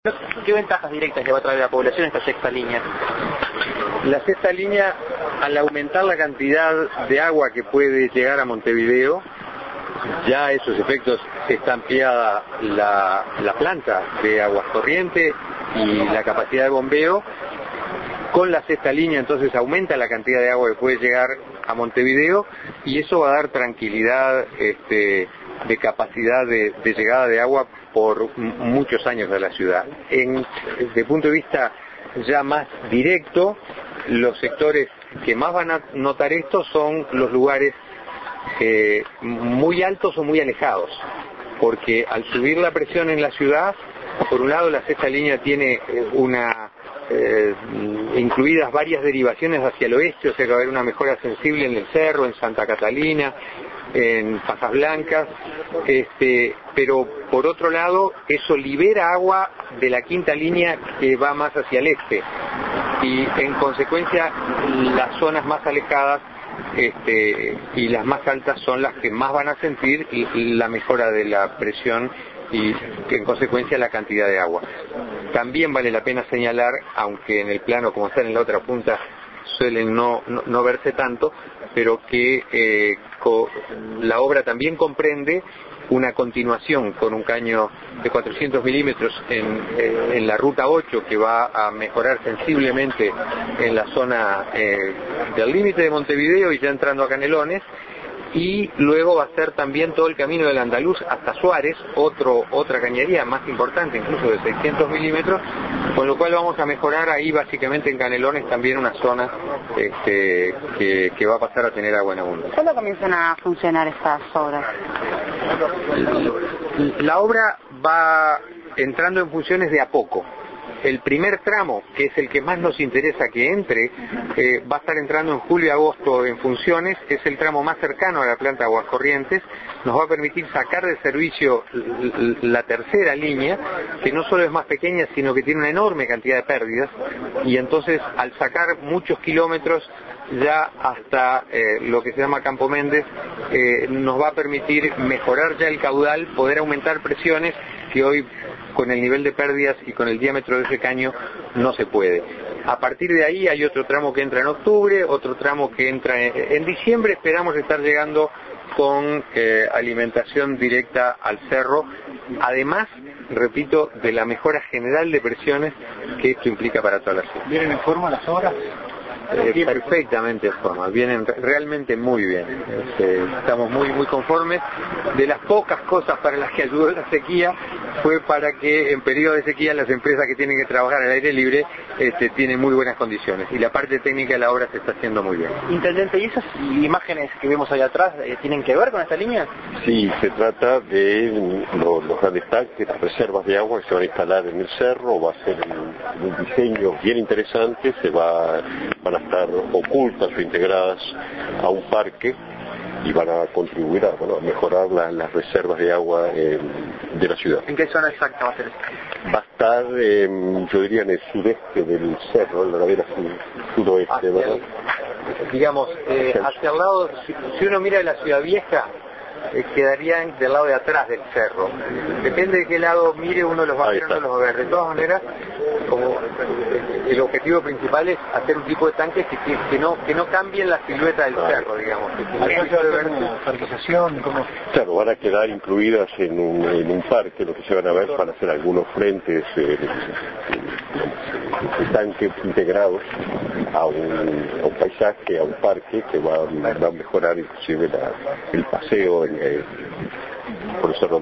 ¿Qué ventajas directas le va a traer a la población esta sexta línea? La sexta línea, al aumentar la cantidad de agua que puede llegar a Montevideo, ya a esos efectos está ampliada la planta de aguas corrientes y la capacidad de bombeo. Con la sexta línea entonces aumenta la cantidad de agua que puede llegar a Montevideo y eso va a dar tranquilidad de capacidad de llegada de agua por muchos años a la ciudad. Desde el punto de vista ya más directo, los sectores que más van a notar esto son los lugares muy altos o muy alejados, porque al subir la presión en la ciudad, por un lado la sexta línea tiene incluidas varias derivaciones hacia el oeste, o sea que va a haber una mejora sensible en el Cerro, en Santa Catalina, en Pasas Blancas, pero por otro lado eso libera agua de la quinta línea que va más hacia el este y en consecuencia las zonas más alejadas y las más altas son las que más van a sentir la mejora de la presión y en consecuencia la cantidad de agua. También vale la pena señalar, aunque en el plano como está en la otra punta suelen no verse tanto, pero que la obra también comprende una continuación con un caño de 400 milímetros en la ruta 8 que va a mejorar sensiblemente en la zona del límite de Montevideo y ya entrando a Canelones, y luego va a ser también todo el camino del Andaluz hasta Suárez, otra cañería más importante, incluso de 600 milímetros, con lo cual vamos a mejorar ahí básicamente en Canelones también una zona que va a pasar a tener agua en abundancia. ¿Cuándo comienzan a funcionar estas obras? La obra va entrando en funciones de a poco. El primer tramo, que es el que más nos interesa que entre, va a estar entrando en julio y agosto en funciones, es el tramo más cercano a la planta de Aguas Corrientes, nos va a permitir sacar de servicio la tercera línea, que no solo es más pequeña, sino que tiene una enorme cantidad de pérdidas, y entonces al sacar muchos kilómetros ya hasta lo que se llama Campo Méndez, nos va a permitir mejorar ya el caudal, poder aumentar presiones que hoy con el nivel de pérdidas y con el diámetro de ese caño no se puede. A partir de ahí hay otro tramo que entra en octubre, otro tramo que entra en diciembre, esperamos estar llegando con alimentación directa al cerro, además, repito, de la mejora general de presiones que esto implica para toda la ciudad. ¿Vienen en forma las obras? Perfectamente en forma, vienen realmente muy bien, estamos muy conformes. De las pocas cosas para las que ayudó la sequía fue para que en periodo de sequía las empresas que tienen que trabajar al aire libre tienen muy buenas condiciones y la parte técnica de la obra se está haciendo muy bien. Intendente, ¿y esas imágenes que vemos ahí atrás tienen que ver con esta línea? Sí, se trata de los grandes tanques, las reservas de agua que se van a instalar en el cerro, va a ser un diseño bien interesante, van a estar ocultas o integradas a un parque y van a contribuir a mejorar las reservas de agua de la ciudad. ¿En qué zona exacta va a ser esto? Va a estar, yo diría, en el sudeste del cerro, en la ladera suroeste, ¿verdad? Digamos, hacia el lado, si uno mira la ciudad vieja, quedarían del lado de atrás del cerro. Depende de qué lado mire, uno los va a ver o no los va a ver. De todas maneras, como el objetivo principal es hacer un tipo de tanques que no cambien la silueta del cerro, digamos. Claro, van a quedar incluidas en un parque, lo que se van a ver van a ser algunos frentes de tanques integrados a un paisaje, a un parque que va a mejorar inclusive el paseo por el cerro.